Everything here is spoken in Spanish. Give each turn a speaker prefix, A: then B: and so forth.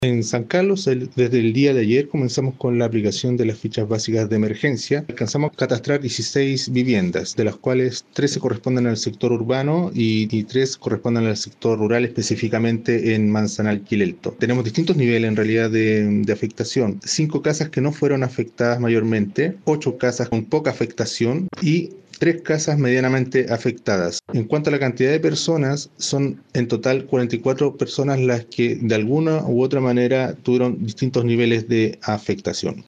A: En San Carlos, desde el día de ayer comenzamos con la aplicación de las fichas básicas de emergencia. Alcanzamos a catastrar 16 viviendas, de las cuales 13 corresponden al sector urbano y 3 corresponden al sector rural, específicamente en Manzanal, Quilelto. Tenemos distintos niveles en realidad de afectación. 5 casas que no fueron afectadas mayormente, 8 casas con poca afectación y 3 casas medianamente afectadas. En cuanto a la cantidad de personas, son en total 44 personas las que de alguna u otra manera tuvieron distintos niveles de afectación.